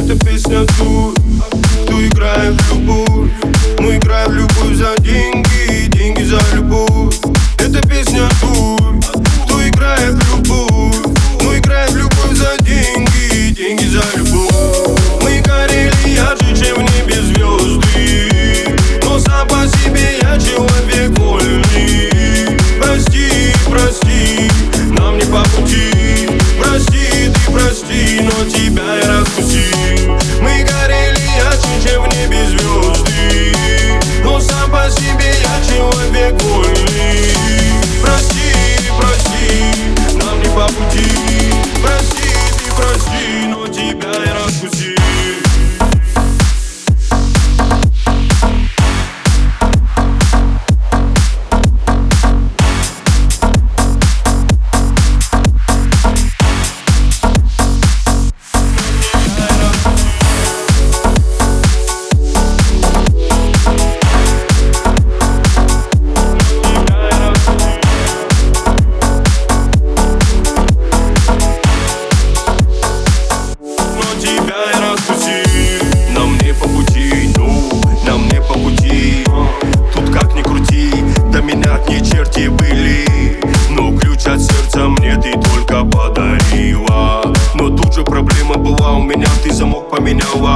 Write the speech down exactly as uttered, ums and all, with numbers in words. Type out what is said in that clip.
Эта песня тут, кто играет в любовь. Мы играем в любовь за деньги, деньги за любовь. Эта песня тут, кто играет в любовь. Мы играем в любовь за деньги, деньги за любовь. Мы горели ярче, чем в небе звезды, но сам по себе я человек вольный. Прости, прости, нам не по пути. Прости, ты прости, но тебя я раскусил. Мы горели ярче, чем в небе звезды, но сам по себе я человек вольный. Прости, прости, нам не по пути. Прости, ты прости, но тебя я раскусил. Нам не по пути, ну, нам не по пути. Тут как ни крути, до меня одни черти были, но ключ от сердца мне ты только подарила. Но тут же проблема была у меня, ты замок поменяла.